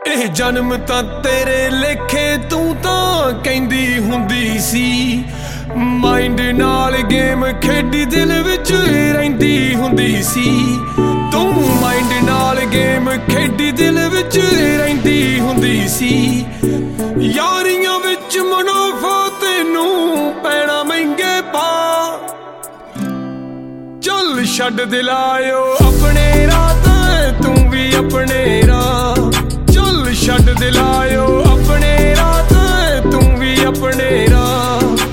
ਇਹ ਜਨਮ ਤਾਂ ਤੇਰੇ ਲੇਖੇ ਤੂੰ ਤਾਂ ਕਹਿੰਦੀ ਹੁੰਦੀ ਸੀ। ਮਾਈਂਡ ਨਾਲ ਗੇਮ ਖੇਡੀ ਦਿਲ ਵਿੱਚ ਰਹਿੰਦੀ ਹੁੰਦੀ ਸੀ। ਤੂੰ ਮਾਈਂਡ ਨਾਲ ਗੇਮ ਖੇਡੀ ਦਿਲ ਵਿੱਚ ਰਹਿੰਦੀ ਹੁੰਦੀ ਸੀ। ਯਾਰੀਆਂ ਵਿੱਚ ਮੁਨਾਫਾ ਤੈਨੂੰ ਪੈਣਾ ਮਹਿੰਗੇ ਪਾ। ਚੱਲ ਛੱਡ ਦਿਲਾਇਓ ਆਪਣੇ ਰਾਹ ਤੂੰ ਵੀ ਆਪਣੇ ਰਾਹ। ਚੱਲ ਛੱਡ ਦਿਲਾਇਓ ਆਪਣੇ ਰਾਹ ਤੂੰ ਵੀ ਆਪਣੇ ਰਾਹ।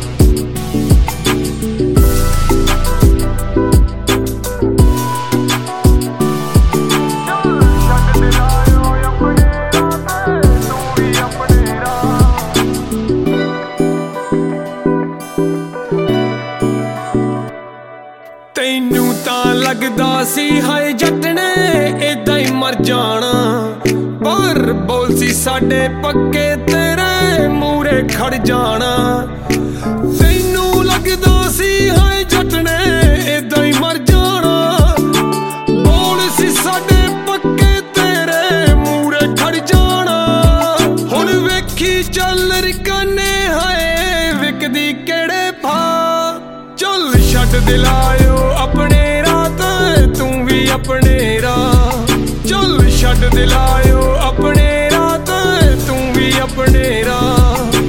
ਤੈਨੂੰ ਤਾਂ ਲੱਗਦਾ ਸੀ ਹਾਏ ਜੱਟ ਨੇ ਏਦਾਂ ਹੀ ਮਰ ਜਾਣਾ। ਪਰ ਬੋਲ ਸੀ ਸਾਡੇ ਪੱਕੇ ਤੇਰੇ ਮੂਹਰੇ ਖੜ ਜਾਣਾ। ਤੈਨੂੰ ਲੱਗਦਾ ਸੀ ਹਾਏ ਜੱਟ ਨੇ ਏਦਾਂ ਹੀ ਮਰ ਜਾਣਾ। ਬੋਲ ਸੀ ਸਾਡੇ ਪੱਕੇ ਤੇਰੇ ਮੂਹਰੇ ਖੜ ਜਾਣਾ। ਹੁਣ ਵੇਖੀ ਚੱਲ ਰਿਕਾਨੇ ਹਾਏ ਵਿਕਦੀ ਕਿਹੜੇ ਭਾ। ਚੱਲ ਛੱਡ ਦਿਲਾਇਓ ਆਪਣੇ ਰਾਹ ਤੂੰ ਵੀ ਆਪਣੇ ਰਾਹ। ਚੱਲ ਛੱਡ ਦਿਲਾਇਓ ਆਪਣੇ ਰਾਹ ਤੂੰ ਵੀ ਆਪਣੇ ਰਾਹ।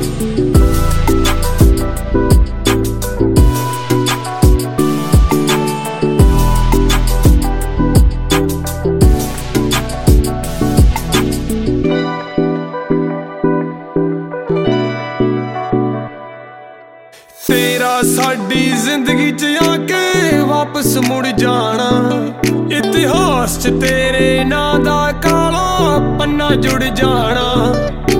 ਤੇਰਾ ਸਾਡੀ ਜ਼ਿੰਦਗੀ 'ਚ ਆ ਕੇ ਵਾਪਸ ਮੁੜ ਜਾਣਾ। ਇਤਿਹਾਸ 'ਚ ਤੇਰੇ ਨਾਂ ਦਾ ਕਾਲਾ ਪੰਨਾ ਜੁੜ ਜਾਣਾ।